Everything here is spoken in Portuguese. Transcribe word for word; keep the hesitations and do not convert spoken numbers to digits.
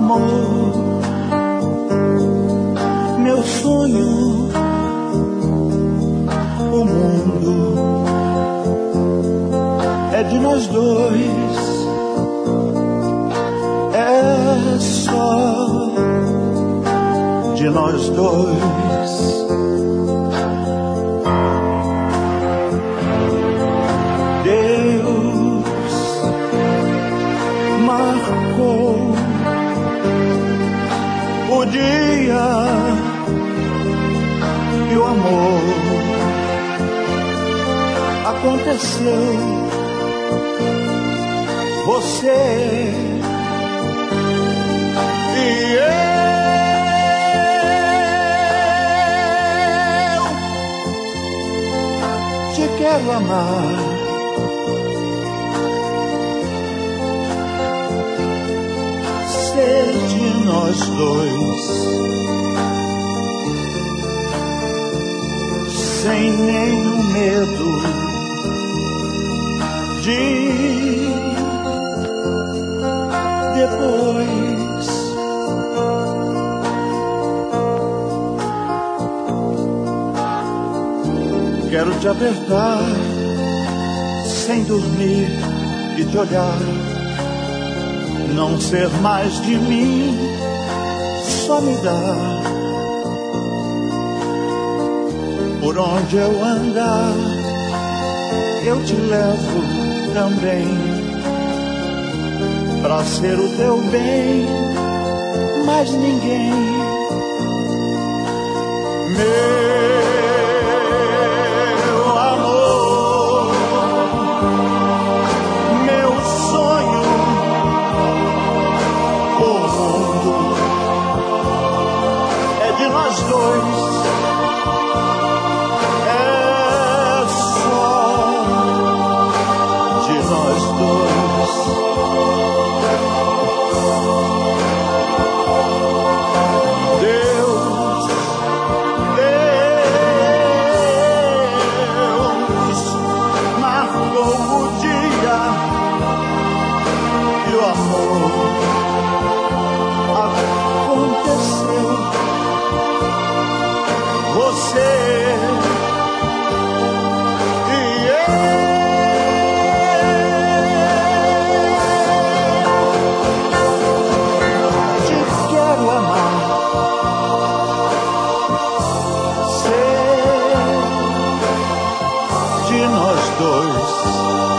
amor, meu sonho, o mundo é de nós dois, é só de nós dois. Deus marcou o dia e o amor aconteceu. Você e eu te quero amar. Ser de nós dois, sem nenhum medo de depois. Quero te apertar sem dormir e te olhar, não ser mais de mim, só me dar. Por onde eu andar, eu te levo também, pra ser o teu bem, mais ninguém. Meu amor, meu sonho, o mundo é de nós dois, é só de nós dois. Deus, Deus marcou o dia e o amor aconteceu. Você e eu te quero amar. Ser de nós dois.